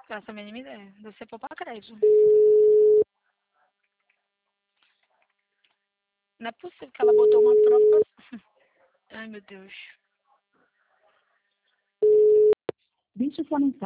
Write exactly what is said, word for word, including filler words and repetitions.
Faço a mínima ideia. Deve ser poupar crédito. Não é possível que ela botou uma própria... Ai, meu Deus. Deixe sua mensagem.